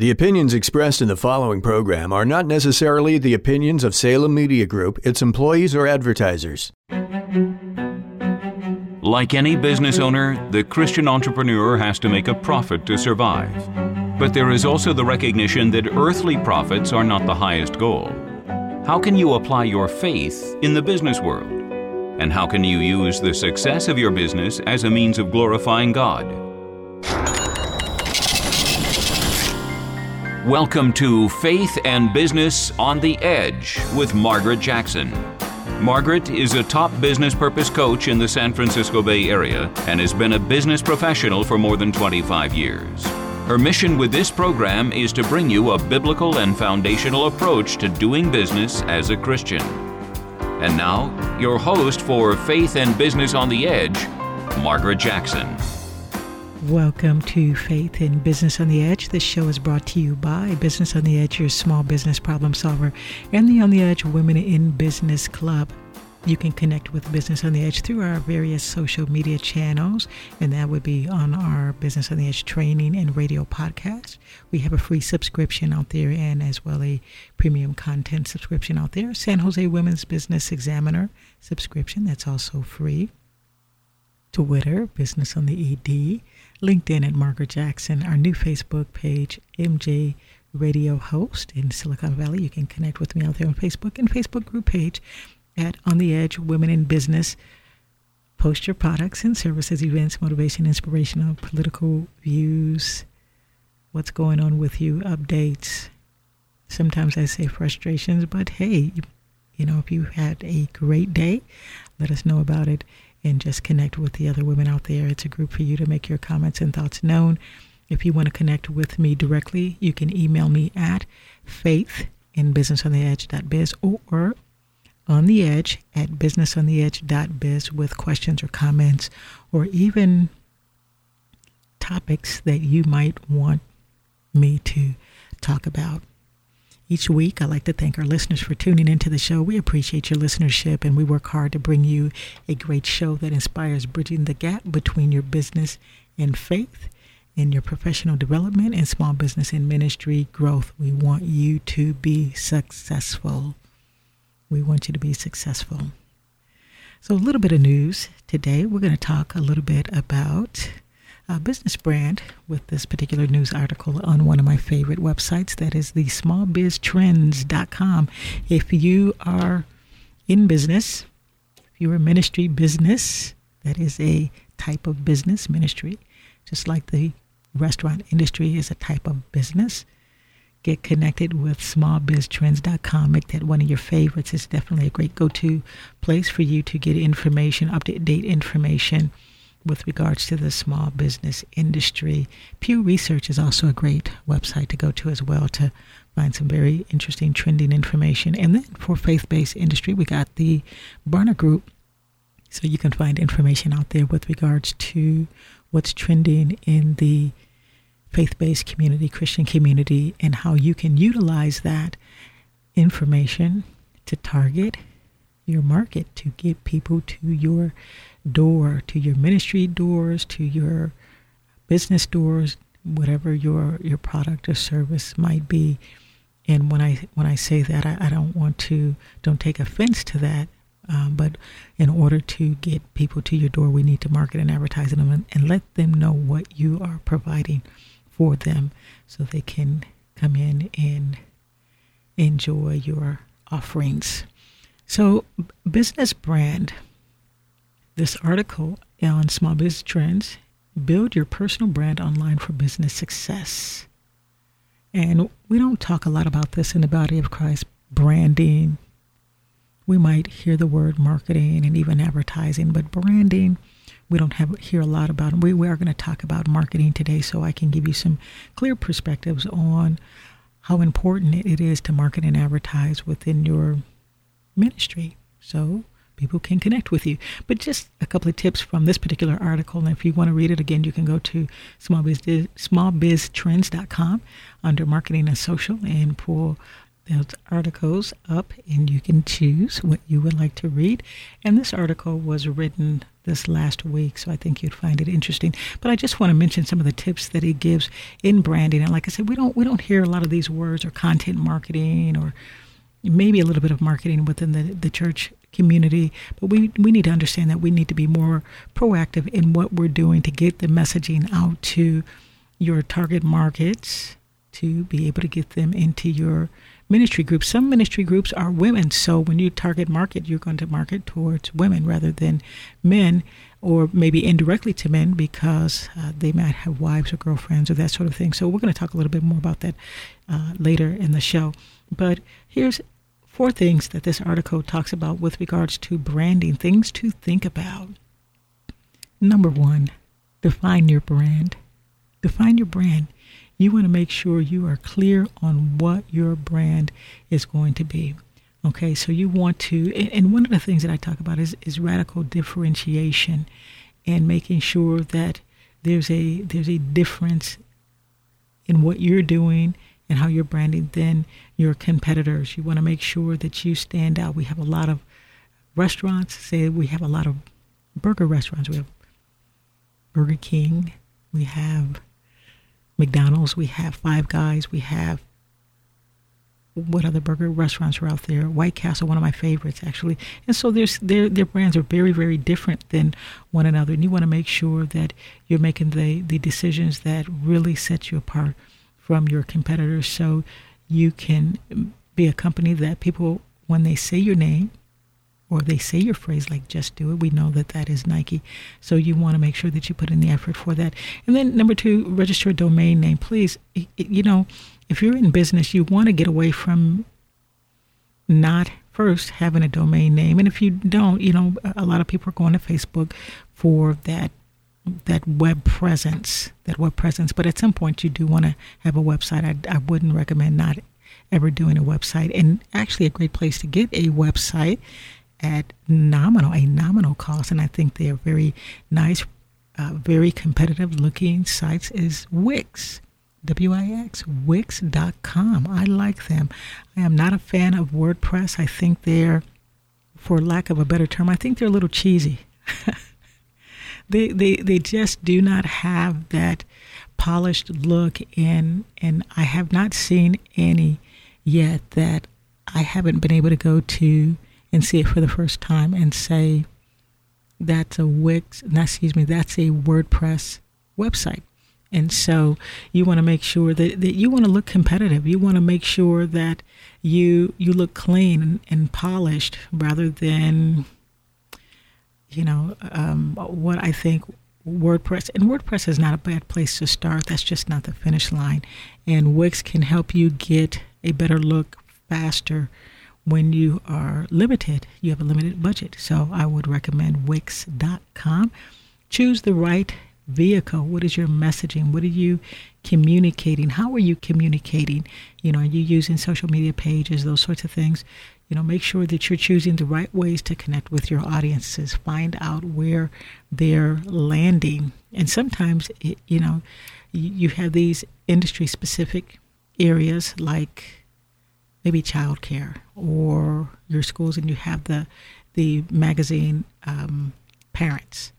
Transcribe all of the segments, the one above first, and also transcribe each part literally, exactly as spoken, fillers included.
The opinions expressed in the following program are not necessarily the opinions of Salem Media Group, its employees, or advertisers. Like any business owner, the Christian entrepreneur has to make a profit to survive. But there is also the recognition that earthly profits are not the highest goal. How can you apply your faith in the business world? And how can you use the success of your business as a means of glorifying God? Welcome to Faith and Business on the Edge with Margaret Jackson. Margaret is a top business purpose coach in the San Francisco Bay Area and has been a business professional for more than twenty-five years. Her mission with this program is to bring you a biblical and foundational approach to doing business as a Christian. And now, your host for Faith and Business on the Edge, Margaret Jackson. Welcome to Faith in Business on the Edge. This show is brought to you by Business on the Edge, your small business problem solver, and the On the Edge Women in Business Club. You can connect with Business on the Edge through our various social media channels, and that would be on our Business on the Edge training and radio podcast. We have a free subscription out there and as well a premium content subscription out there. San Jose Women's Business Examiner subscription, that's also free. Twitter, Business on the E D. LinkedIn at Margaret Jackson, our new Facebook page, M J Radio Host in Silicon Valley. You can connect with me out there on Facebook, and Facebook group page at On the Edge Women in Business. Post your products and services, events, motivation, inspirational, political views, what's going on with you, updates. Sometimes I say frustrations, but hey, you know, if you had a great day, let us know about it. And just connect with the other women out there. It's a group for you to make your comments and thoughts known. If you want to connect with me directly, you can email me at faith in business on the edge dot biz or on the edge at business on the edge dot biz with questions or comments or even topics that you might want me to talk about. Each week, I like to thank our listeners for tuning into the show. We appreciate your listenership, and we work hard to bring you a great show that inspires bridging the gap between your business and faith, in your professional development and small business and ministry growth. We want you to be successful. We want you to be successful. So a little bit of news today. We're going to talk a little bit about a business brand with this particular news article on one of my favorite websites. That is the small biz trends dot com. If you are in business, if you're a ministry business, that is a type of business, ministry, just like the restaurant industry is a type of business. Get connected with small biz trends dot com. Make that one of your favorites. It's definitely a great go-to place for you to get information, up-to-date information with regards to the small business industry. Pew Research is also a great website to go to as well to find some very interesting trending information. And then for faith-based industry, we got the Barna Group. So you can find information out there with regards to what's trending in the faith-based community, Christian community, and how you can utilize that information to target your market, to get people to your door, to your ministry doors, to your business doors, whatever your your product or service might be. And when I when I say that, I, I don't want to don't take offense to that. Um, but in order to get people to your door, we need to market and advertise them and, and let them know what you are providing for them, so they can come in and enjoy your offerings. So, business brand. This article on Small Business Trends, build your personal brand online for business success. And we don't talk a lot about this in the body of Christ, branding. We might hear the word marketing and even advertising, but branding, we don't have hear a lot about it. We, we are going to talk about marketing today, so I can give you some clear perspectives on how important it is to market and advertise within your ministry. So people can connect with you. But just a couple of tips from this particular article. And if you want to read it again, you can go to small biz small biz trends dot com under marketing and social and pull those articles up, and you can choose what you would like to read. And this article was written this last week, so I think you'd find it interesting. But I just want to mention some of the tips that he gives in branding. And like I said, we don't we don't hear a lot of these words, or content marketing, or maybe a little bit of marketing within the, the church community. But we, we need to understand that we need to be more proactive in what we're doing to get the messaging out to your target markets, to be able to get them into your ministry groups. Some ministry groups are women, so when you target market, you're going to market towards women rather than men, or maybe indirectly to men, because uh, they might have wives or girlfriends or that sort of thing. So we're going to talk a little bit more about that uh, later in the show. But here's four things that this article talks about with regards to branding, things to think about. Number one, define your brand. Define your brand. You want to make sure you are clear on what your brand is going to be. Okay, so you want to, and one of the things that I talk about is, is radical differentiation, and making sure that there's a there's a difference in what you're doing and how you're branding than your competitors. You want to make sure that you stand out. We have a lot of restaurants. Say we have a lot of burger restaurants. We have Burger King. We have McDonald's, we have Five Guys, we have, what other burger restaurants are out there? White Castle, one of my favorites, actually. And so there's their their brands are very, very different than one another. And you want to make sure that you're making the, the decisions that really set you apart from your competitors, so you can be a company that people, when they say your name, or they say your phrase like "just do it," we know that that is Nike. So you want to make sure that you put in the effort for that. And then number two, register a domain name. Please, you know, if you're in business, you want to get away from not first having a domain name. And if you don't, you know, a lot of people are going to Facebook for that that web presence, that web presence. But at some point, you do want to have a website. I, I wouldn't recommend not ever doing a website. And actually, a great place to get a website at nominal, a nominal cost, and I think they are very nice, uh, very competitive looking sites, is Wix, W I X, Wix dot com. I like them. I am not a fan of WordPress. I think they're, for lack of a better term, I think they're a little cheesy. they, they, they just do not have that polished look, and, and I have not seen any yet that I haven't been able to go to and see it for the first time and say, that's a Wix, not, excuse me, that's a WordPress website. And so you want to make sure that, that you want to look competitive. You want to make sure that you you look clean and, and polished, rather than, you know, um, what I think WordPress, and WordPress is not a bad place to start. That's just not the finish line. And Wix can help you get a better look faster when you are limited, you have a limited budget. So I would recommend Wix dot com. Choose the right vehicle. What is your messaging? What are you communicating? How are you communicating? You know, are you using social media pages, those sorts of things? You know, make sure that you're choosing the right ways to connect with your audiences. Find out where they're landing. And sometimes, it, you know, you have these industry-specific areas like maybe childcare or your schools, and you have the the magazine um, Parents.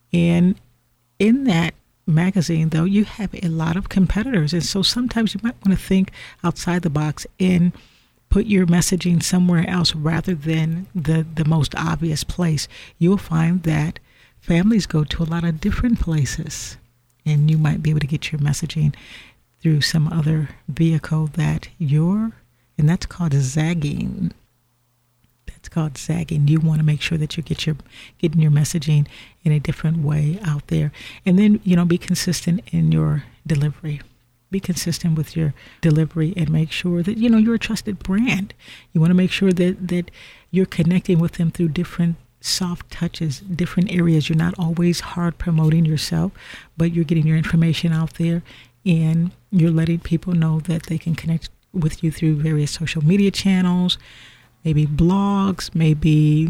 And in that magazine, though, you have a lot of competitors. And so sometimes you might want to think outside the box and put your messaging somewhere else rather than the, the most obvious place. You'll find that families go to a lot of different places, and you might be able to get your messaging through some other vehicle that you're, and that's called zagging. That's called zagging. You want to make sure that you get your getting your messaging in a different way out there. And then, you know, be consistent in your delivery. Be consistent with your delivery and make sure that, you know, you're a trusted brand. You want to make sure that, that you're connecting with them through different soft touches, different areas. You're not always hard promoting yourself, but you're getting your information out there, and you're letting people know that they can connect with you through various social media channels, maybe blogs, maybe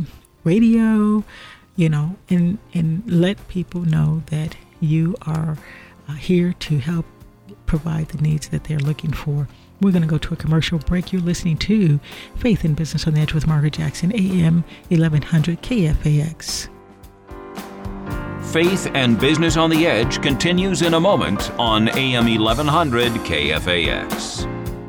radio, you know, and, and let people know that you are uh, here to help provide the needs that they're looking for. We're going to go to a commercial break. You're listening to Faith in Business on the Edge with Margaret Jackson, A M eleven hundred K F A X. Faith and Business on the Edge continues in a moment on A M eleven hundred K F A X.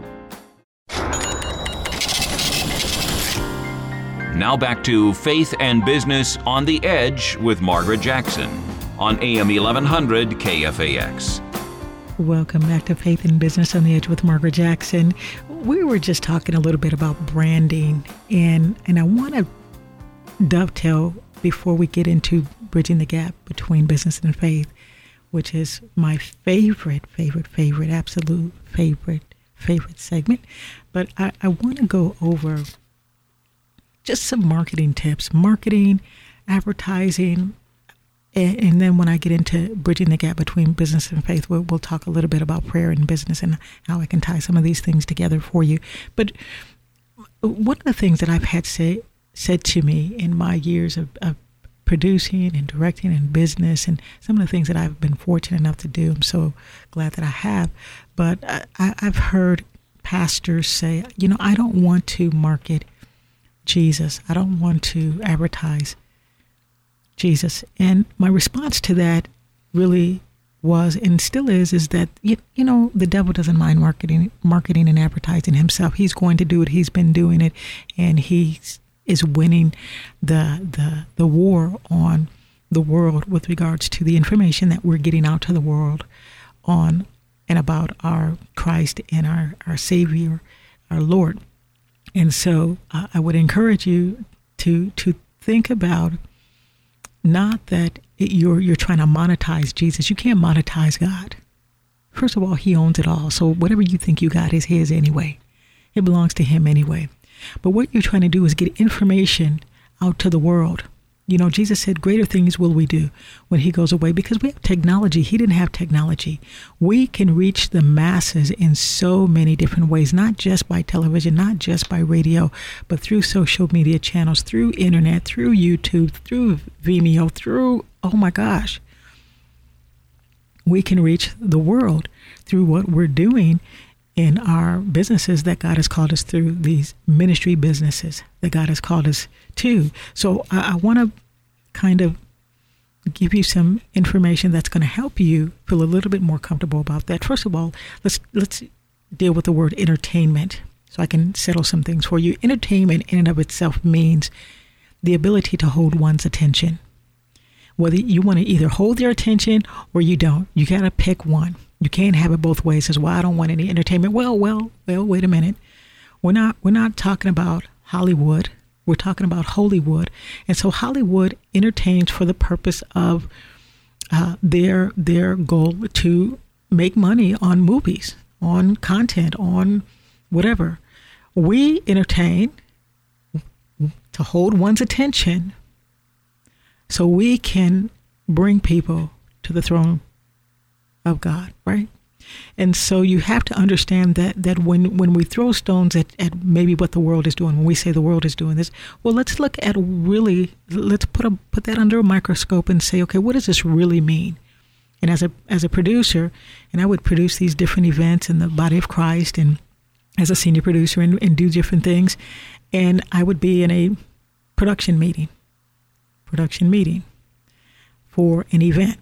Now back to Faith and Business on the Edge with Margaret Jackson on A M eleven hundred K F A X. Welcome back to Faith and Business on the Edge with Margaret Jackson. We were just talking a little bit about branding, and, and I want to dovetail before we get into bridging the gap between business and faith, which is my favorite, favorite, favorite, absolute favorite, favorite segment. But I, I want to go over just some marketing tips, marketing, advertising, and, and then when I get into bridging the gap between business and faith, we'll, we'll talk a little bit about prayer and business and how I can tie some of these things together for you. But one of the things that I've had say, said to me in my years of, of producing and directing and business and some of the things that I've been fortunate enough to do, I'm so glad that I have. But I, I, I've heard pastors say, you know, I don't want to market Jesus. I don't want to advertise Jesus. And my response to that really was, and still is, is that, you, you know, the devil doesn't mind marketing, marketing and advertising himself. He's going to do it. He's been doing it, and he's is winning the the the war on the world with regards to the information that we're getting out to the world on and about our Christ and our, our Savior, our Lord. And so uh, I would encourage you to to think about not that it, you're you're trying to monetize Jesus. You can't monetize God. First of all, he owns it all. So whatever you think you got is his anyway. It belongs to him anyway. But what you're trying to do is get information out to the world. You know, Jesus said, greater things will we do when he goes away, because we have technology. He didn't have technology. We can reach the masses in so many different ways, not just by television, not just by radio, but through social media channels, through internet, through YouTube, through Vimeo, through, oh my gosh. We can reach the world through what we're doing in our businesses that God has called us through, these ministry businesses that God has called us to. So I, I want to kind of give you some information that's going to help you feel a little bit more comfortable about that. First of all, let's let's deal with the word entertainment so I can settle some things for you. Entertainment in and of itself means the ability to hold one's attention. Whether you want to either hold their attention or you don't, you got to pick one. You can't have it both ways. Says, well, I don't want any entertainment. Well, well, well, wait a minute. We're not we're not talking about Hollywood. We're talking about Hollywood. And so Hollywood entertains for the purpose of uh, their their goal to make money on movies, on content, on whatever. We entertain to hold one's attention so we can bring people to the throne of God, right? And so you have to understand that that when, when we throw stones at, at maybe what the world is doing, when we say the world is doing this, well, let's look at really, let's put a put that under a microscope and say, okay, what does this really mean? And as a as a producer, and I would produce these different events in the body of Christ, and as a senior producer and, and do different things, and I would be in a production meeting, production meeting for an event.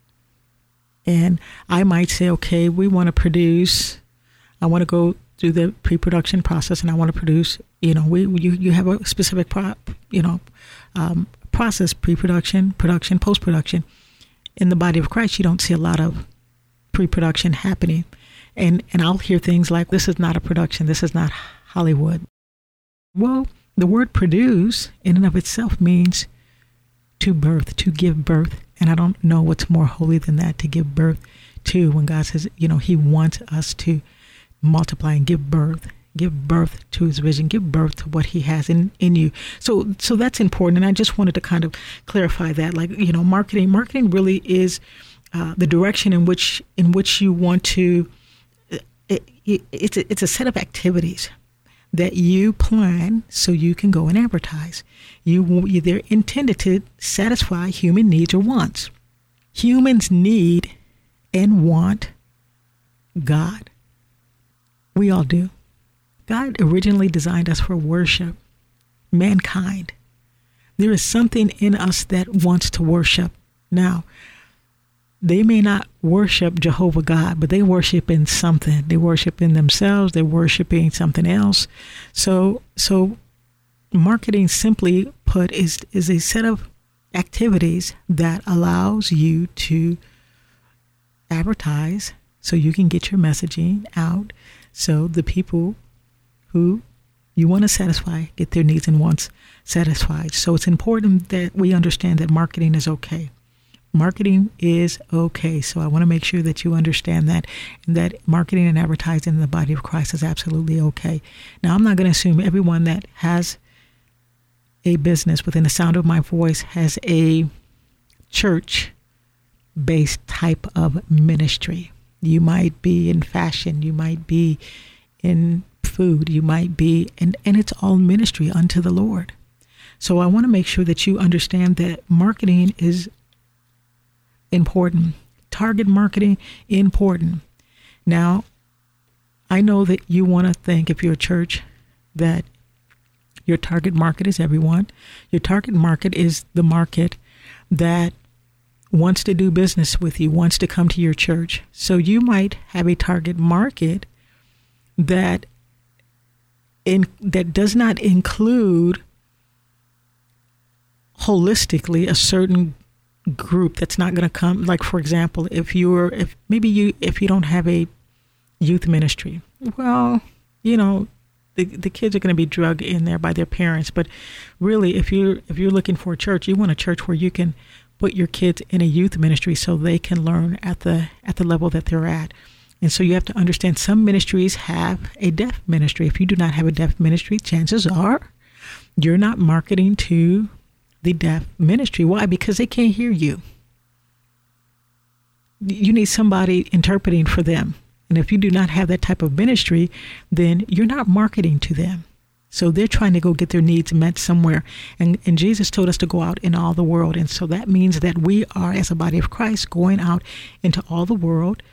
And I might say, okay, we want to produce, I want to go through the pre-production process, and I want to produce, you know, we you, you have a specific, pro, you know, um, process, pre-production, production, post-production. In the body of Christ, you don't see a lot of pre-production happening. And, and I'll hear things like, this is not a production, this is not Hollywood. Well, the word produce in and of itself means to birth, to give birth. And I don't know what's more holy than that, to give birth to, when God says, you know, he wants us to multiply and give birth, give birth to his vision, give birth to what he has in, in you. So so that's important. And I just wanted to kind of clarify that, like, you know, marketing, marketing really is uh, the direction in which in which you want to, it, it, it's, a, it's a set of activities that you plan so you can go and advertise. You, they're intended to satisfy human needs or wants. Humans need and want God. We all do. God originally designed us for worship, mankind. There is something in us that wants to worship Now, they may not worship Jehovah God, but they worship in something. They worship in themselves. They're worshiping something else. So, so marketing, simply put, is is a set of activities that allows you to advertise, so you can get your messaging out, so the people who you want to satisfy get their needs and wants satisfied. So it's important that we understand that marketing is okay. Marketing is okay. So I want to make sure that you understand that, and that marketing and advertising in the body of Christ is absolutely okay. Now, I'm not going to assume everyone that has a business within the sound of my voice has a church-based type of ministry. You might be in fashion. You might be in food. You might be, and, and it's all ministry unto the Lord. So I want to make sure that you understand that marketing is important. Target marketing, important. Now, I know that you want to think, if you're a church, that your target market is everyone. Your target market is the market that wants to do business with you, wants to come to your church. So you might have a target market that in that does not include holistically a certain group that's not going to come. Like, for example, if you're, if maybe you, if you don't have a youth ministry, well, you know, the the kids are going to be drugged in there by their parents. But really, if you're, if you're looking for a church, you want a church where you can put your kids in a youth ministry so they can learn at the, at the level that they're at. And so you have to understand, some ministries have a deaf ministry. If you do not have a deaf ministry, chances are you're not marketing to the deaf ministry. Why? Because they can't hear you. You need somebody interpreting for them. And if you do not have that type of ministry, then you're not marketing to them. So they're trying to go get their needs met somewhere. And, and Jesus told us to go out in all the world. And so that means that we are, as a body of Christ, going out into all the world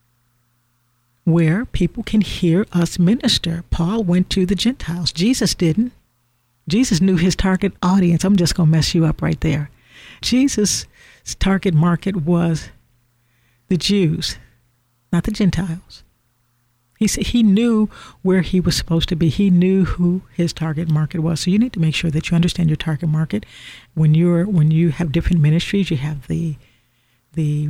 where people can hear us minister. Paul went to the Gentiles. Jesus didn't. Jesus knew his target audience. I'm just going to mess you up right there. Jesus' target market was the Jews, not the Gentiles. He said he knew where he was supposed to be. He knew who his target market was. So you need to make sure that you understand your target market. When you're when you have different ministries, you have the the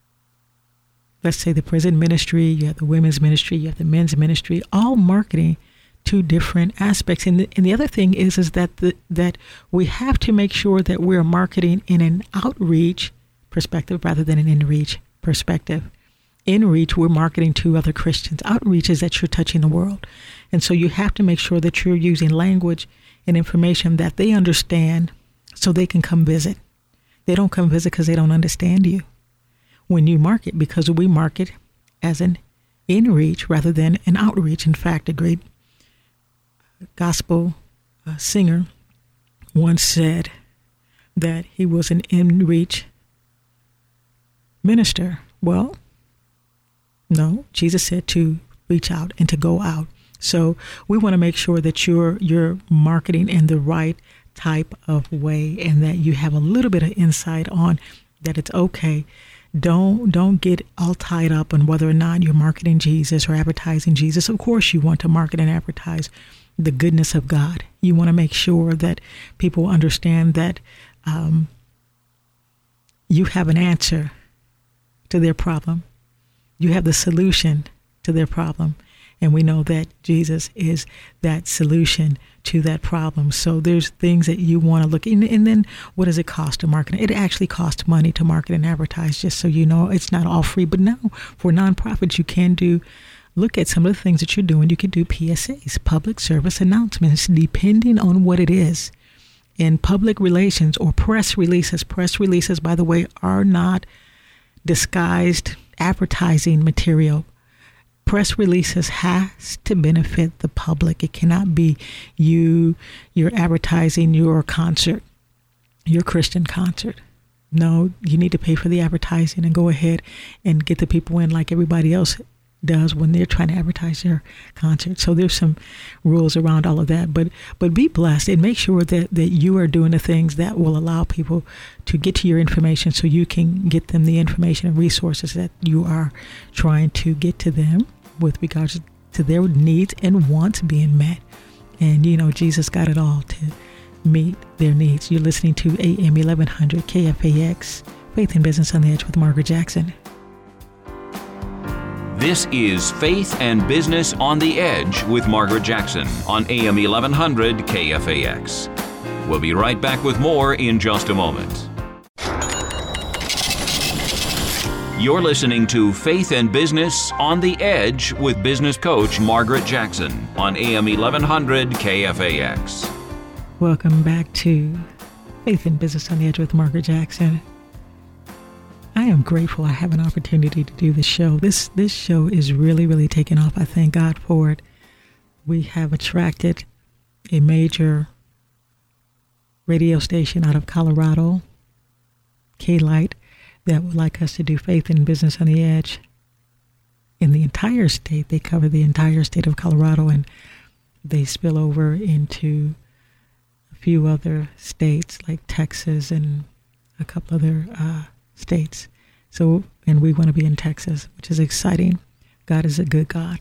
let's say the prison ministry, you have the women's ministry, you have the men's ministry, all marketing to different aspects. And the, and the other thing is is that the, that we have to make sure that we're marketing in an outreach perspective rather than an in-reach perspective. In-reach, we're marketing to other Christians. Outreach is that you're touching the world. And so you have to make sure that you're using language and information that they understand so they can come visit. They don't come visit because they don't understand you. When you market, because we market as an in-reach rather than an outreach. In fact, a great gospel uh, singer once said that he was an in-reach minister. Well, no, Jesus said to reach out and to go out. So we want to make sure that you're you're marketing in the right type of way, and that you have a little bit of insight on that it's okay. Don't don't get all tied up on whether or not you're marketing Jesus or advertising Jesus. Of course, you want to market and advertise the goodness of God. You want to make sure that people understand that um, you have an answer to their problem. You have the solution to their problem. And we know that Jesus is that solution to that problem. So there's things that you want to look in. And then what does it cost to market? It actually costs money to market and advertise, just so you know. It's not all free. But now for nonprofits, you can do, look at some of the things that you're doing. You can do P S As, public service announcements, depending on what it is. In public relations or press releases, press releases, by the way, are not disguised advertising material. Press releases has to benefit the public. It cannot be you, you're advertising your concert, your Christian concert. No, you need to pay for the advertising and go ahead and get the people in like everybody else does when they're trying to advertise their concert. So there's some rules around all of that. But but be blessed and make sure that, that you are doing the things that will allow people to get to your information so you can get them the information and resources that you are trying to get to them with regards to their needs and wants being met. And, you know, Jesus got it all to meet their needs. You're listening to A M eleven hundred K F A X, Faith and Business on the Edge with Margaret Jackson. This is Faith and Business on the Edge with Margaret Jackson on A M eleven hundred K F A X. We'll be right back with more in just a moment. You're listening to Faith and Business on the Edge with business coach Margaret Jackson on A M eleven hundred K F A X. Welcome back to Faith and Business on the Edge with Margaret Jackson. I am grateful I have an opportunity to do this show. This this show is really, really taking off. I thank God for it. We have attracted a major radio station out of Colorado, K-Light, that would like us to do Faith and Business on the Edge in the entire state. They cover the entire state of Colorado, and they spill over into a few other states like Texas and a couple other uh, states. So, and we want to be in Texas, which is exciting. God is a good God.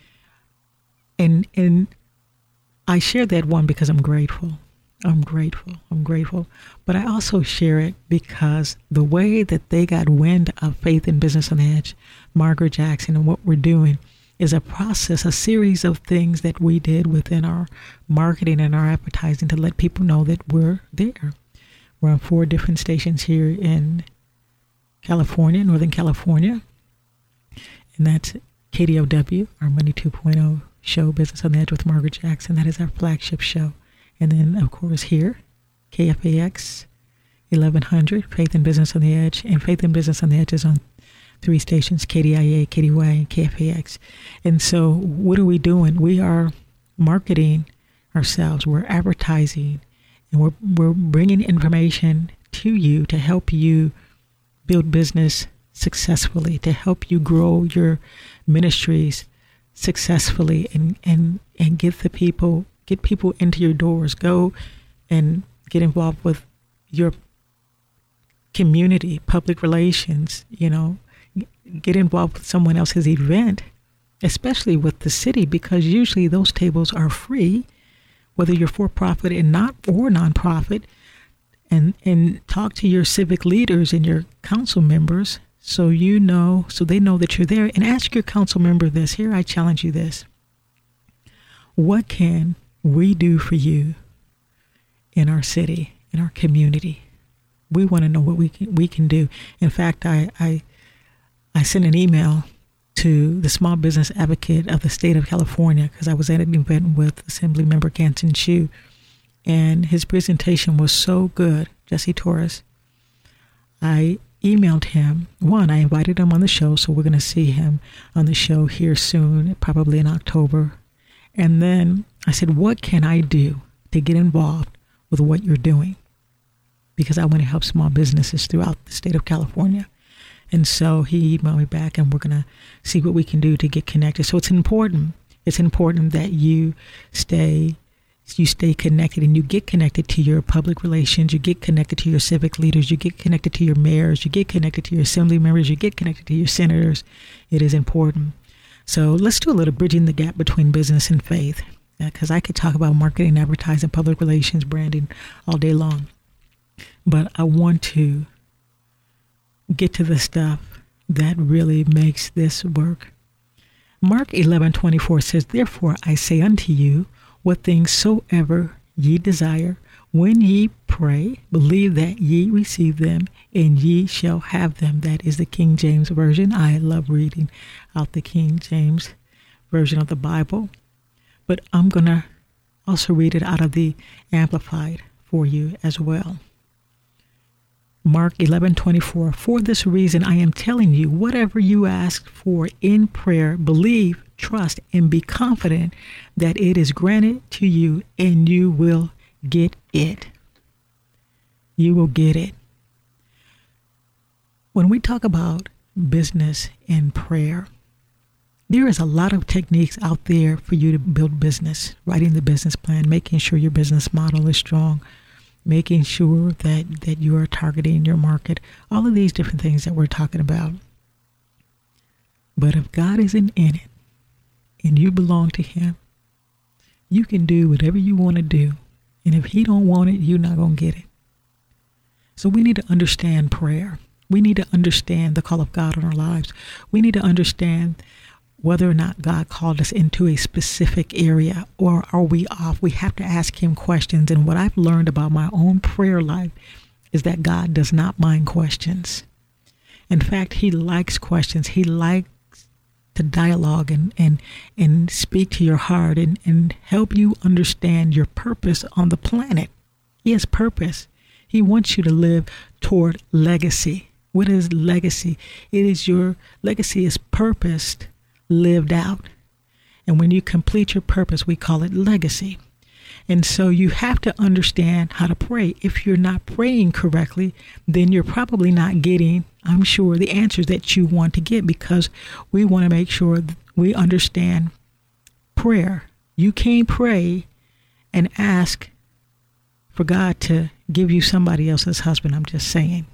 And and I share that one because I'm grateful. I'm grateful. I'm grateful. But I also share it because the way that they got wind of Faith and Business on the Edge, Margaret Jackson, and what we're doing is a process, a series of things that we did within our marketing and our advertising to let people know that we're there. We're on four different stations here in California, Northern California. And that's K D O W, our Money two point oh show, Business on the Edge with Margaret Jackson. That is our flagship show. And then, of course, here, K F A X eleven hundred, Faith and Business on the Edge. And Faith and Business on the Edge is on three stations, K D I A, K D Y, and K F A X. And so what are we doing? We are marketing ourselves. We're advertising. And we're, we're bringing information to you to help you build business successfully, to help you grow your ministries successfully and, and, and get the people Get people into your doors. Go and get involved with your community, public relations, you know, get involved with someone else's event, especially with the city, because usually those tables are free, whether you're for-profit and not or nonprofit, and, and talk to your civic leaders and your council members so you know, so they know that you're there, and ask your council member this. Here, I challenge you this. What can we do for you in our city, in our community? We want to know what we can we can do. In fact, I I, I sent an email to the small business advocate of the state of California because I was at an event with Assembly Member Canton Chu, and his presentation was so good, Jesse Torres. I emailed him. One, I invited him on the show, so we're going to see him on the show here soon, probably in October. And then I said, what can I do to get involved with what you're doing? Because I want to help small businesses throughout the state of California. And so he emailed me back, and we're going to see what we can do to get connected. So it's important. It's important that you stay, you stay connected, and you get connected to your public relations. You get connected to your civic leaders. You get connected to your mayors. You get connected to your assembly members. You get connected to your senators. It is important. So let's do a little bridging the gap between business and faith, because I could talk about marketing, advertising, public relations, branding all day long. But I want to get to the stuff that really makes this work. Mark eleven twenty-four says, therefore I say unto you, what things soever ye desire, when ye pray, believe that ye receive them, and ye shall have them. That is the King James Version. I love reading out the King James Version of the Bible. But I'm going to also read it out of the Amplified for you as well. Mark eleven twenty-four, for this reason I am telling you, whatever you ask for in prayer, believe, trust, and be confident that it is granted to you, and you will get it. You will get it. When we talk about business and prayer, There is a lot of techniques out there for you to build business, writing the business plan, making sure your business model is strong, making sure that, that you are targeting your market, all of these different things that we're talking about. But if God isn't in it and you belong to him, you can do whatever you want to do. And if he don't want it, you're not going to get it. So we need to understand prayer. We need to understand the call of God on our lives. We need to understand whether or not God called us into a specific area, or are we off? We have to ask him questions. And what I've learned about my own prayer life is that God does not mind questions. In fact, he likes questions. He likes to dialogue and, and, and speak to your heart and, and help you understand your purpose on the planet. He has purpose. He wants you to live toward legacy. What is legacy? It is your legacy is purposed, lived out. And when you complete your purpose, we call it legacy. And so you have to understand how to pray. If you're not praying correctly, then you're probably not getting, I'm sure, the answers that you want to get, because we want to make sure that we understand prayer. You can't pray and ask for God to give you somebody else's husband. I'm just saying.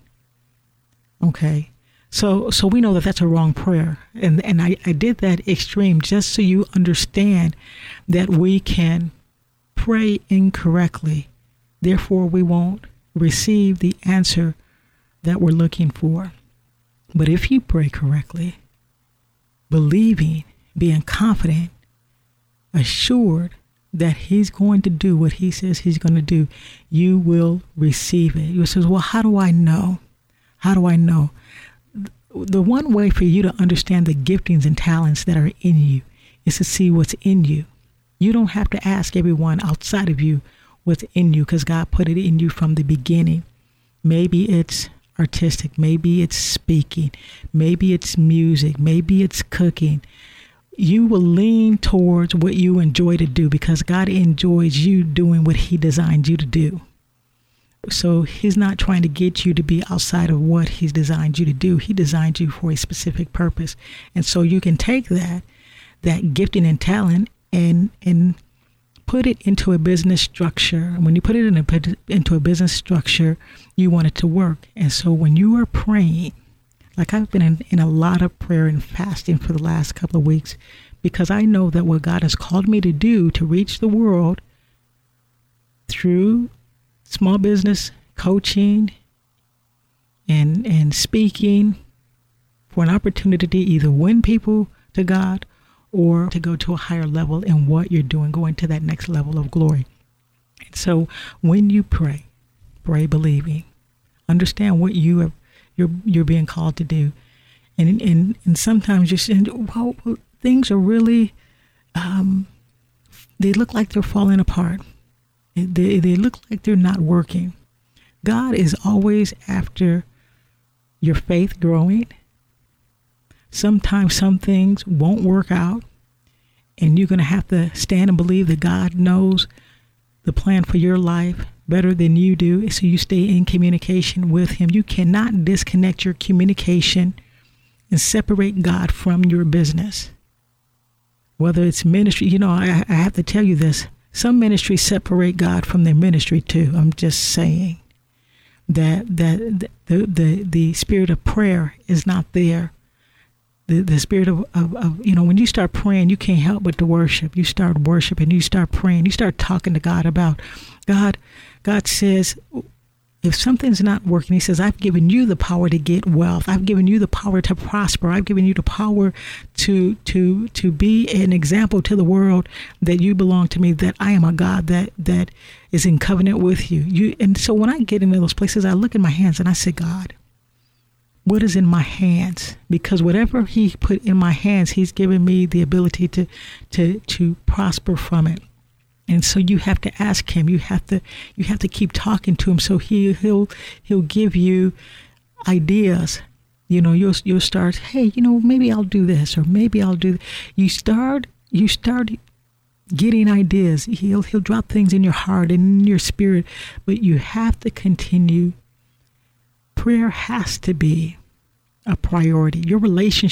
Okay. So so we know that that's a wrong prayer. And and I, I did that extreme just so you understand that we can pray incorrectly. Therefore, we won't receive the answer that we're looking for. But if you pray correctly, believing, being confident, assured that he's going to do what he says he's going to do, you will receive it. You says, well, how do I know? How do I know? The one way for you to understand the giftings and talents that are in you is to see what's in you. You don't have to ask everyone outside of you what's in you, because God put it in you from the beginning. Maybe it's artistic. Maybe it's speaking. Maybe it's music. Maybe it's cooking. You will lean towards what you enjoy to do, because God enjoys you doing what he designed you to do. So he's not trying to get you to be outside of what he's designed you to do. He designed you for a specific purpose. And so you can take that, that gifting and talent and, and put it into a business structure. And when you put it in a, into a business structure, you want it to work. And so when you are praying, like I've been in, in a lot of prayer and fasting for the last couple of weeks, because I know that what God has called me to do to reach the world through small business coaching and and speaking, for an opportunity to either win people to God or to go to a higher level in what you're doing, going to that next level of glory. And so when you pray, pray believing, understand what you have, you're you're being called to do. And and and sometimes you're saying, well, things are really, um, they look like they're falling apart. They, they look like they're not working. God is always after your faith growing. Sometimes some things won't work out, and you're going to have to stand and believe that God knows the plan for your life better than you do. So you stay in communication with him. You cannot disconnect your communication and separate God from your business. Whether it's ministry, you know, I, I have to tell you this. Some ministries separate God from their ministry too. I'm just saying that that the the, the spirit of prayer is not there. The the spirit of, of, of, you know, when you start praying, you can't help but to worship. You start worshiping, you start praying, you start talking to God about God. God says, if something's not working, he says, I've given you the power to get wealth. I've given you the power to prosper. I've given you the power to to to be an example to the world that you belong to me, that I am a God that that is in covenant with you. You and so when I get into those places, I look in my hands and I say, God, what is in my hands? Because whatever he put in my hands, he's given me the ability to to to prosper from it. And so you have to ask him. You have to you have to keep talking to him. So he he'll he'll give you ideas. You know, you'll you'll start. Hey, you know, maybe I'll do this, or maybe I'll do. You start you start getting ideas. He'll he'll drop things in your heart and in your spirit, but you have to continue. Prayer has to be a priority. Your relationship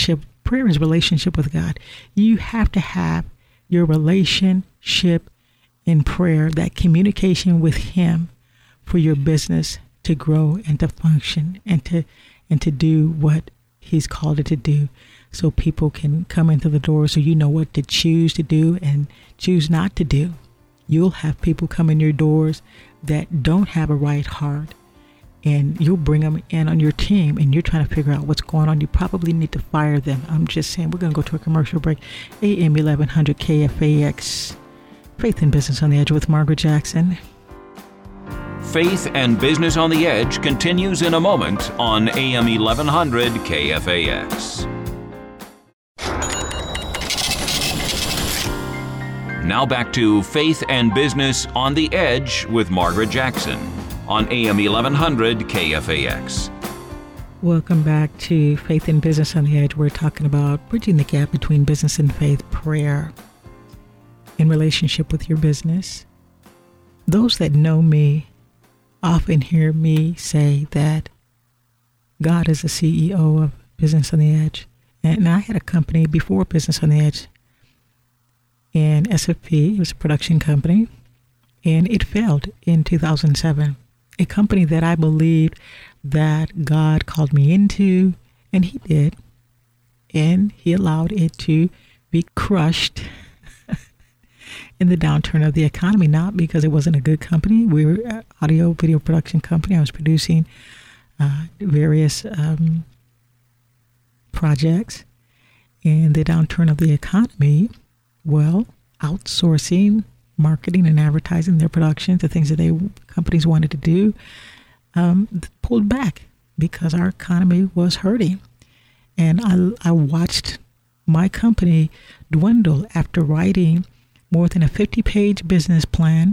prayer is relationship with God. You have to have your relationship in prayer, that communication with Him, for your business to grow and to function and to and to do what He's called it to do, so people can come into the door, so you know what to choose to do and choose not to do. You'll have people come in your doors that don't have a right heart, and you'll bring them in on your team, and you're trying to figure out what's going on. You probably need to fire them. I'm just saying, we're going to go to a commercial break. A M eleven hundred K F A X, Faith and Business on the Edge with Margaret Jackson. Faith and Business on the Edge continues in a moment on A M eleven hundred K F A X. Now back to Faith and Business on the Edge with Margaret Jackson on A M eleven hundred K F A X. Welcome back to Faith and Business on the Edge. We're talking about bridging the gap between business and faith, prayer in relationship with your business. Those that know me often hear me say that God is the C E O of Business on the Edge. And I had a company before Business on the Edge, and S F P, it was a production company, and it failed in two thousand seven. A company that I believed that God called me into, and He did, and He allowed it to be crushed in the downturn of the economy, not because it wasn't a good company. We were an audio video production company. I was producing uh, various um, projects. And the downturn of the economy, well, outsourcing, marketing and advertising their productions, the things that they companies wanted to do, um, pulled back because our economy was hurting. And I, I watched my company dwindle after writing more than a fifty-page business plan,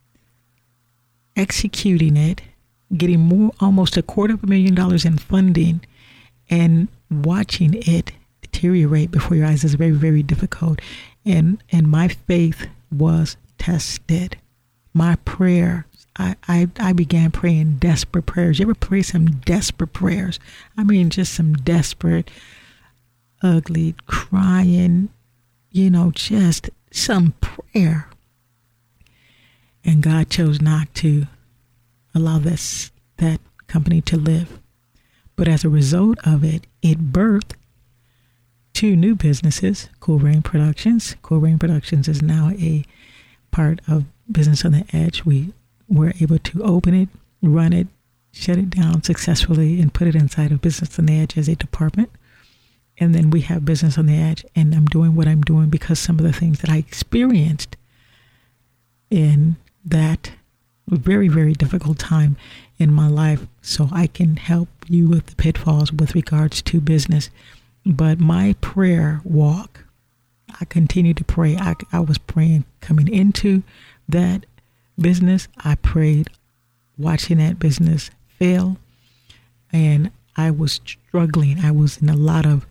executing it, getting more, almost a quarter of a million dollars in funding, and watching it deteriorate before your eyes is very, very difficult. And and my faith was tested. My prayer, I, I, I began praying desperate prayers. You ever pray some desperate prayers? I mean, just some desperate, ugly, crying, you know, just some prayer. And God chose not to allow this that company to live. But as a result of it, it birthed two new businesses, Cool Rain Productions. Cool Rain Productions is now a part of Business on the Edge. We were able to open it, run it, shut it down successfully, and put it inside of Business on the Edge as a department. And then we have Business on the Edge, and I'm doing what I'm doing because some of the things that I experienced in that very, very difficult time in my life, so I can help you with the pitfalls with regards to business. But my prayer walk, I continue to pray. I, I was praying coming into that business. I prayed watching that business fail, and I was struggling. I was in a lot of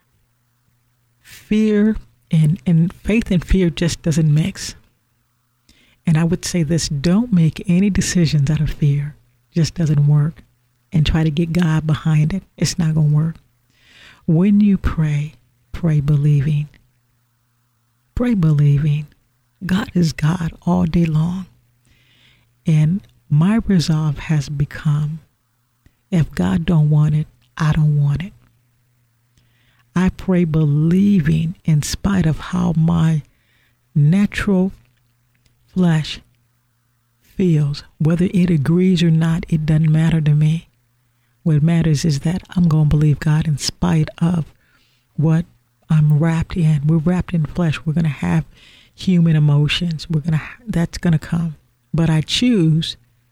fear, and, and faith and fear just doesn't mix. And I would say this, don't make any decisions out of fear. It just doesn't work. And try to get God behind it. It's not going to work. When you pray, pray believing. Pray believing. God is God all day long. And my resolve has become, if God don't want it, I don't want it. I pray believing in spite of how my natural flesh feels. Whether it agrees or not, it doesn't matter to me. What matters is that I'm going to believe God in spite of what I'm wrapped in. We're wrapped in flesh. We're going to have human emotions. We're going to, that's going to come. But I choose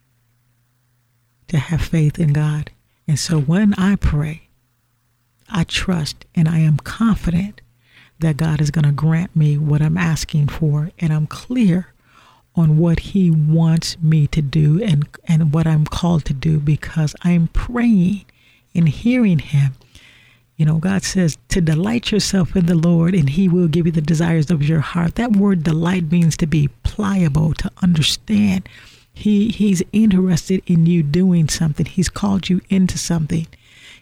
to have faith in God. And so when I pray, I trust and I am confident that God is going to grant me what I'm asking for. And I'm clear on what He wants me to do and, and what I'm called to do, because I'm praying and hearing Him. You know, God says to delight yourself in the Lord and He will give you the desires of your heart. That word delight means to be pliable, to understand. He He's interested in you doing something. He's called you into something.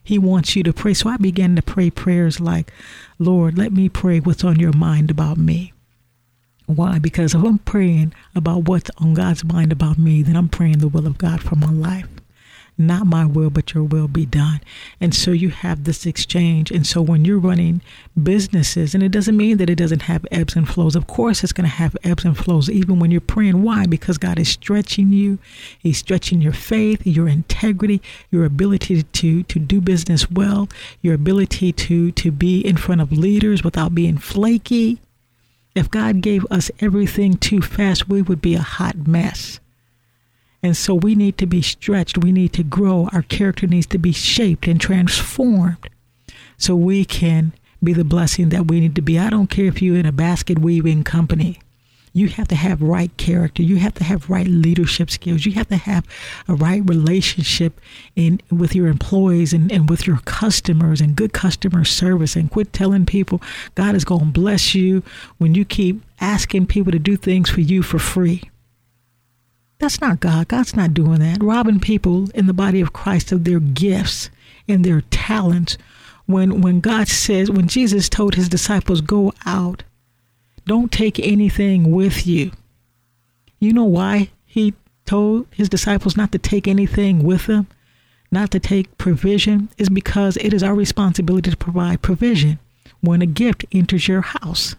He wants you to pray. So I began to pray prayers like, Lord, let me pray what's on your mind about me. Why? Because if I'm praying about what's on God's mind about me, then I'm praying the will of God for my life. Not my will, but your will be done. And so you have this exchange. And so when you're running businesses, and it doesn't mean that it doesn't have ebbs and flows. Of course, it's going to have ebbs and flows, even when you're praying. Why? Because God is stretching you. He's stretching your faith, your integrity, your ability to, to do business well, your ability to, to be in front of leaders without being flaky. If God gave us everything too fast, we would be a hot mess. And so we need to be stretched. We need to grow. Our character needs to be shaped and transformed so we can be the blessing that we need to be. I don't care if you're in a basket weaving company. You have to have right character. You have to have right leadership skills. You have to have a right relationship in with your employees and, and with your customers and good customer service. And quit telling people God is going to bless you when you keep asking people to do things for you for free. That's not God. God's not doing that. Robbing people in the body of Christ of their gifts and their talents. When when God says, when Jesus told his disciples, go out, don't take anything with you. You know why he told his disciples not to take anything with them, not to take provision? Is because it is our responsibility to provide provision when a gift enters your house.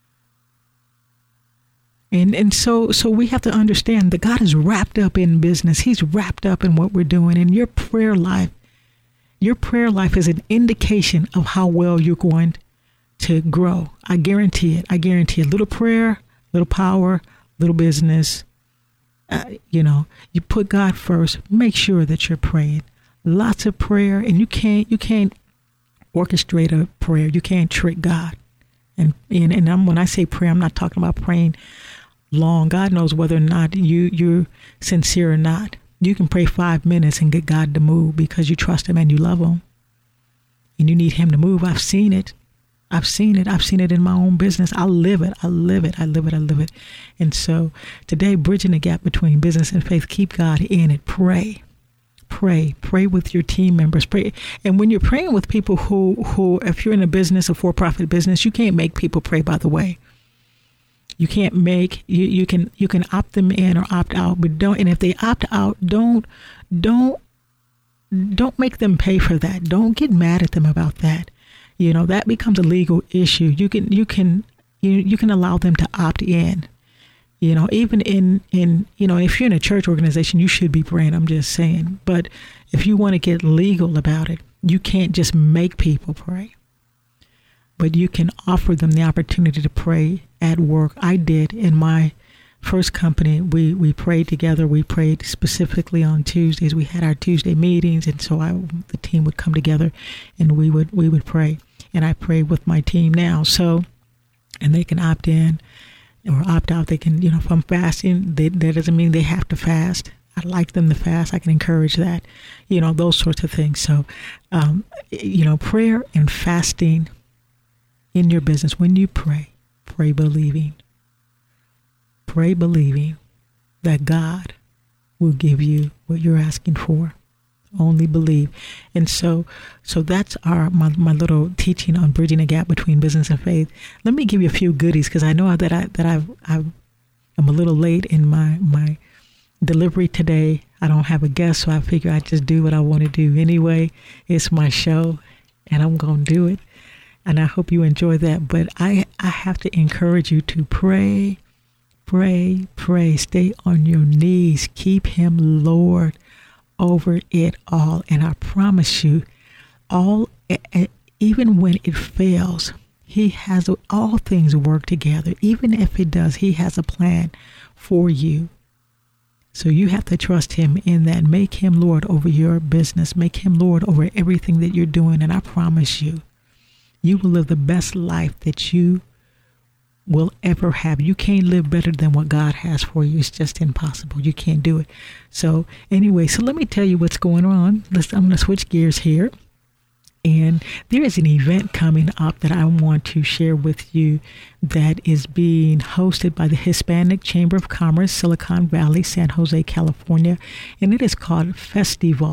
And and so so we have to understand that God is wrapped up in business. He's wrapped up in what we're doing. And your prayer life, your prayer life is an indication of how well you're going to grow. I guarantee it. I guarantee it. Little prayer, little power, little business. Uh, you know, you put God first. Make sure that you're praying. Lots of prayer, and you can't you can't orchestrate a prayer. You can't trick God. And and, and I'm, when I say prayer, I'm not talking about praying long. God knows whether or not you, you're sincere or not. You can pray five minutes and get God to move because you trust him and you love him. And you need him to move. I've seen it. I've seen it. I've seen it in my own business. I live it. I live it. I live it. I live it. And so today, bridging the gap between business and faith, keep God in it. Pray. Pray. Pray with your team members. Pray. And when you're praying with people who, who, if you're in a business, a for-profit business, you can't make people pray, by the way. You can't make, you, you can, you can opt them in or opt out, but don't, and if they opt out, don't, don't, don't make them pay for that. Don't get mad at them about that. You know, that becomes a legal issue. You can, you can, you, you can allow them to opt in. You know, even in, in, you know, if you're in a church organization, you should be praying. I'm just saying. But if you want to get legal about it, you can't just make people pray. But you can offer them the opportunity to pray at work. I did in my first company. We, we prayed together. We prayed specifically on Tuesdays. We had our Tuesday meetings. And so I, the team would come together and we would, we would pray. And I pray with my team now. So, and they can opt in or opt out. They can, you know, if I'm fasting, they, that doesn't mean they have to fast. I'd like them to fast. I can encourage that, you know, those sorts of things. So, um, you know, prayer and fasting in your business, when you pray, pray believing. Pray believing that God will give you what you're asking for. Only believe. And so so that's our my, my little teaching on bridging the gap between business and faith. Let me give you a few goodies because I know that I that I've I've I'm a little late in my my delivery today. I don't have a guest, so I figure I just do what I want to do anyway. It's my show and I'm gonna do it. And I hope you enjoy that. But I, I have to encourage you to pray, pray, pray. Stay on your knees. Keep him Lord over it all. And I promise you, all even when it fails, he has all things work together. Even if it does, he has a plan for you. So you have to trust him in that. Make him Lord over your business. Make him Lord over everything that you're doing. And I promise you, you will live the best life that you will ever have. You can't live better than what God has for you. It's just impossible. You can't do it. So anyway, so let me tell you what's going on. Let's, I'm going to switch gears here. And there is an event coming up that I want to share with you that is being hosted by the Hispanic Chamber of Commerce, Silicon Valley, San Jose, California. And it is called Festival.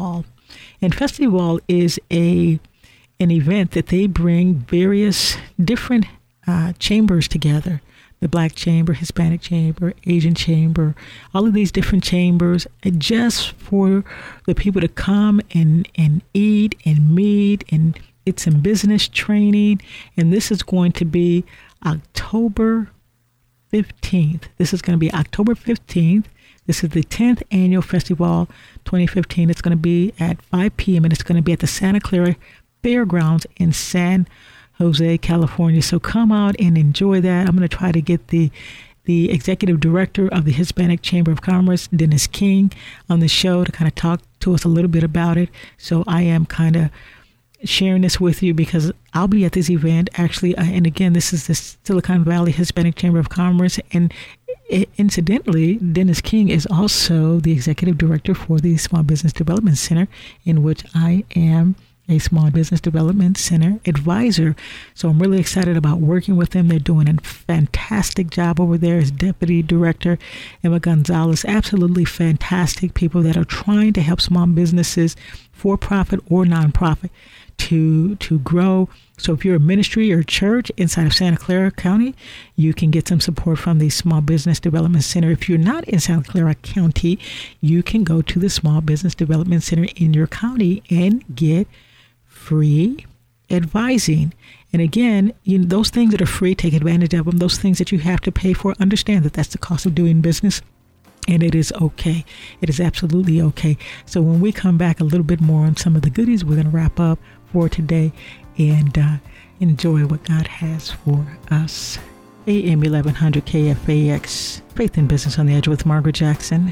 And Festival is a an event that they bring various different uh, chambers together. The Black Chamber, Hispanic Chamber, Asian Chamber, all of these different chambers, just for the people to come and, and eat and meet and get some business training. And this is going to be October fifteenth. This is going to be October fifteenth. This is the tenth Annual Festival twenty fifteen. It's going to be at five p.m. and it's going to be at the Santa Clara Fairgrounds in San Jose, California. So come out and enjoy that. I'm going to try to get the the executive director of the Hispanic Chamber of Commerce, Dennis King, on the show to kind of talk to us a little bit about it. So I am kind of sharing this with you because I'll be at this event actually. Uh, and again, this is the Silicon Valley Hispanic Chamber of Commerce. And it, incidentally, Dennis King is also the executive director for the Small Business Development Center, in which I am a Small Business Development Center advisor. So I'm really excited about working with them. They're doing a fantastic job over there as Deputy Director Emma Gonzalez. Absolutely fantastic people that are trying to help small businesses, for-profit or nonprofit, to to grow. So if you're a ministry or church inside of Santa Clara County, you can get some support from the Small Business Development Center. If you're not in Santa Clara County, you can go to the Small Business Development Center in your county and get free advising. And again, you know, those things that are free, take advantage of them. Those things that you have to pay for, understand that that's the cost of doing business. And it is okay. It is absolutely okay. So when we come back a little bit more on some of the goodies, we're going to wrap up for today and uh, enjoy what God has for us. A M eleven hundred K F A X, Faith and Business on the Edge with Margaret Jackson.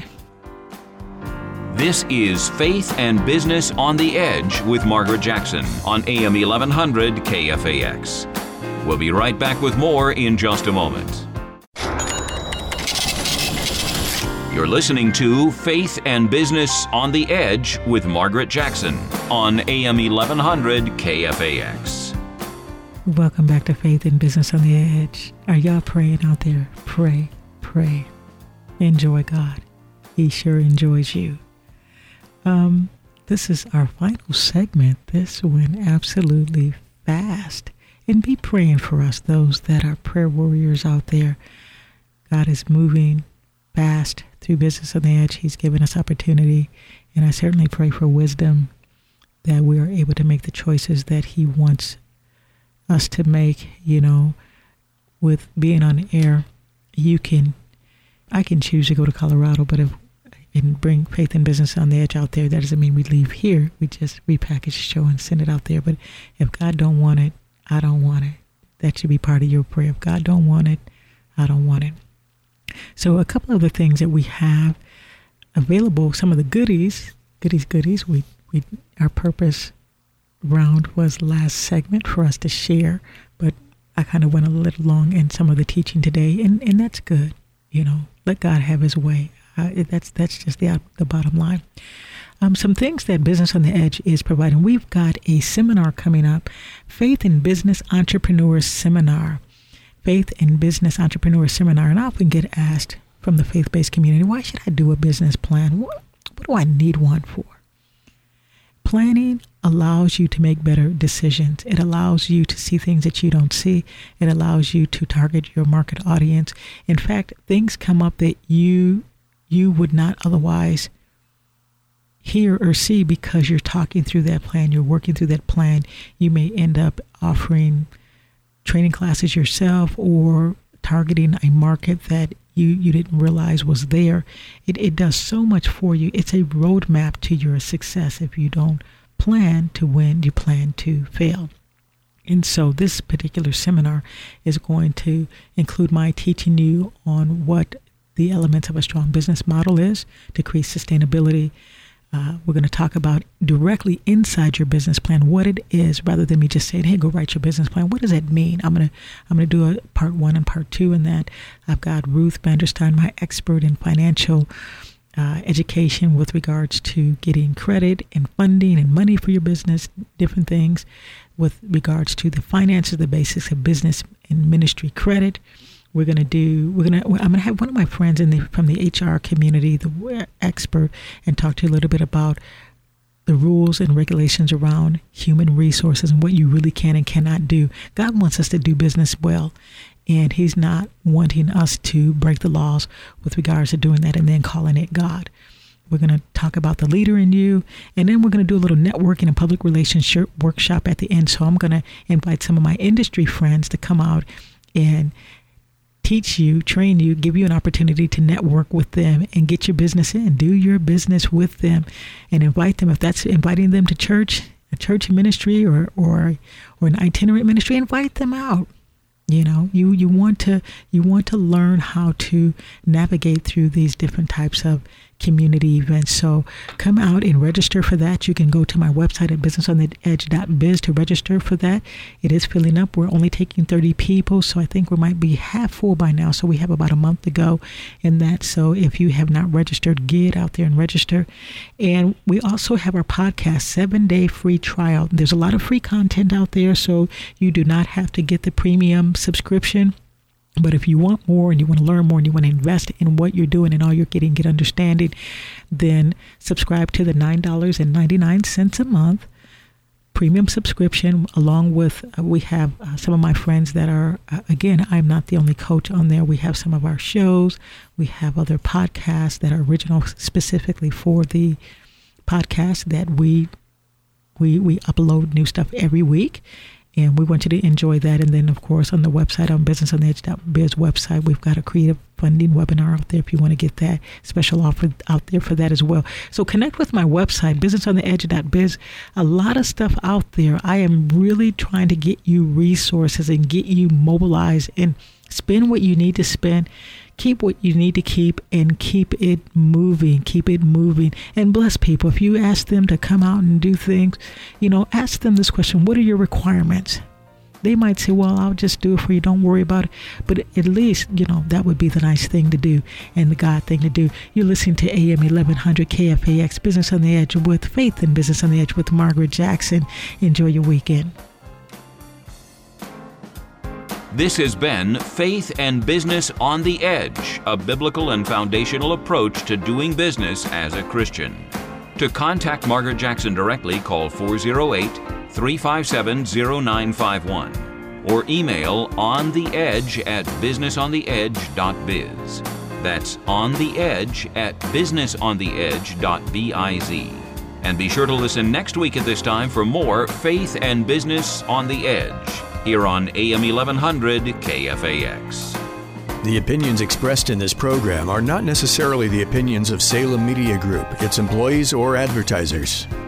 This is Faith and Business on the Edge with Margaret Jackson on A M eleven hundred K F A X. We'll be right back with more in just a moment. You're listening to Faith and Business on the Edge with Margaret Jackson on A M eleven hundred K F A X. Welcome back to Faith and Business on the Edge. Are y'all praying out there? Pray, pray. Enjoy God. He sure enjoys you. Um, this is our final segment. This went absolutely fast. And be praying for us, those that are prayer warriors out there. God is moving fast through Business on the Edge. He's given us opportunity. And I certainly pray for wisdom that we are able to make the choices that He wants us to make. You know, with being on air, you can, I can choose to go to Colorado, but if and bring Faith and Business on the Edge out there, that doesn't mean we leave here. We just repackage the show and send it out there. But if God don't want it, I don't want it. That should be part of your prayer. If God don't want it, I don't want it. So a couple of the things that we have available, some of the goodies, goodies, goodies. We, we, our purpose round was last segment for us to share, but I kind of went a little long in some of the teaching today, and, and that's good. You know, let God have His way. Uh, that's that's just the the bottom line. Um, some things that Business on the Edge is providing. We've got a seminar coming up, Faith and Business Entrepreneur Seminar. Faith and Business Entrepreneur Seminar. And I often get asked from the faith-based community, why should I do a business plan? What, what do I need one for? Planning allows you to make better decisions. It allows you to see things that you don't see. It allows you to target your market audience. In fact, things come up that you you would not otherwise hear or see because you're talking through that plan, you're working through that plan. You may end up offering training classes yourself or targeting a market that you, you didn't realize was there. It, it does so much for you. It's a roadmap to your success. If you don't plan to win, you plan to fail. And so this particular seminar is going to include my teaching you on what the elements of a strong business model is to create sustainability. Uh, we're going to talk about directly inside your business plan what it is, rather than me just saying, "Hey, go write your business plan." What does that mean? I'm gonna I'm gonna do a part one and part two in that. I've got Ruth Vanderstein, my expert in financial uh, education with regards to getting credit and funding and money for your business, different things with regards to the finances, the basics of business and ministry credit. We're going to do, we're going to, I'm going to have one of my friends in the, from the H R community, the expert, and talk to you a little bit about the rules and regulations around human resources and what you really can and cannot do. God wants us to do business well, and he's not wanting us to break the laws with regards to doing that and then calling it God. We're going to talk about the leader in you, and then we're going to do a little networking and public relations workshop at the end. So I'm going to invite some of my industry friends to come out and teach you, train you, give you an opportunity to network with them and get your business in. Do your business with them and invite them. If that's inviting them to church, a church ministry or or or an itinerant ministry, invite them out. You know, you, you want to you want to learn how to navigate through these different types of community events. So come out and register for that. You can go to my website at business on the edge dot biz to register for that. It is filling up. We're only taking thirty people, so I think we might be half full by now. So we have about a month to go in that. So if you have not registered, get out there and register. And we also have our podcast, seven-day free trial. There's a lot of free content out there, so you do not have to get the premium subscription. But if you want more and you want to learn more and you want to invest in what you're doing and all you're getting, get understanding, then subscribe to the nine dollars and ninety-nine cents a month premium subscription. Along with, uh, we have uh, some of my friends that are, uh, again, I'm not the only coach on there. We have some of our shows. We have other podcasts that are original specifically for the podcast that we we we upload new stuff every week. And we want you to enjoy that. And then, of course, on the website, on business on the edge dot biz website, we've got a creative funding webinar out there if you want to get that special offer out there for that as well. So connect with my website, business on the edge dot biz. A lot of stuff out there. I am really trying to get you resources and get you mobilized and spend what you need to spend. Keep what you need to keep and keep it moving, keep it moving and bless people. If you ask them to come out and do things, you know, ask them this question: what are your requirements? They might say, well, I'll just do it for you. Don't worry about it. But at least, you know, that would be the nice thing to do and the God thing to do. You're listening to A M eleven hundred K F A X, Business on the Edge with Faith and Business on the Edge with Margaret Jackson. Enjoy your weekend. This has been Faith and Business on the Edge, a biblical and foundational approach to doing business as a Christian. To contact Margaret Jackson directly, call four oh eight, three five seven, oh nine five one or email ontheedge at business on the edge dot biz. That's ontheedge at business on the edge dot biz. And be sure to listen next week at this time for more Faith and Business on the Edge, here on A M eleven hundred K F A X. The opinions expressed in this program are not necessarily the opinions of Salem Media Group, its employees, or advertisers.